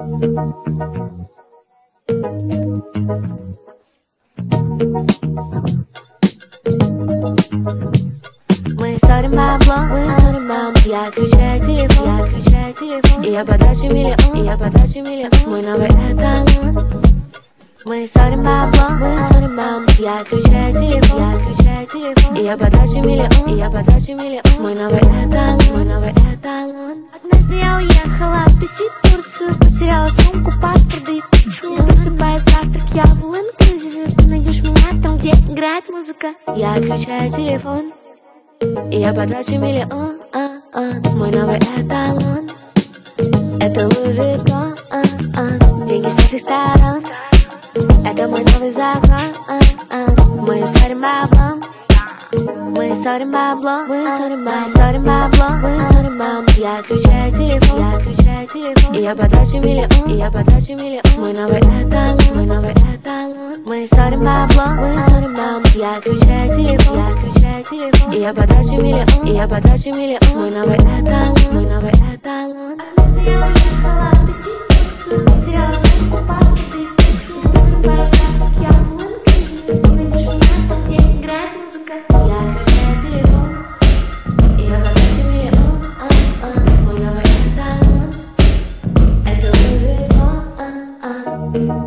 Мы ссорим бабло, мы ссорим маму. Я отключаю телефон, и я потрачу миллион, мой новый эталон. Мы ссорим бабло, мы ссорим маму. Я отключаю телефон, и я потрачу миллион, мой новый эталон. Однажды я уехала тусить в Турцию, потеряла сумку, паспорт, да и не высыпая завтрак, я в all-inclusive. Ты найдешь меня там, где играет музыка. Я отключаю телефон, и я потрачу миллион, мой новый эталон. Это Луи Виттон, деньги с этих сторон. Это мой новый закон. Мы ссорим баблом, мы ссорим бабло, мы ссорим маму. Я отключаю телефон, и я потрачу миллион, мой новый эталон. Мы ссорим бабло, мы ссорим маму. Я отключаю телефон, и я потрачу миллион, мой новый эталон. Однажды я уехала тусить в Турцию, потеряла сумку, паспорт, да и не высыпая завтрак, я в all-inclusive. Ты найдешь меня там, где играет музыка. Я отключаю телефон, и я потрачу миллион, мой новый эталон. Это Луи Виттон.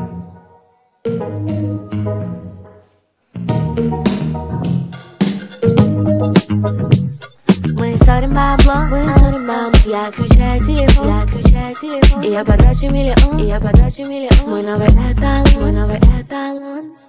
Мы ссорим бабло, мы ссорим маму. Я отключаю телефон, и я потрачу миллион, мой новый эталон.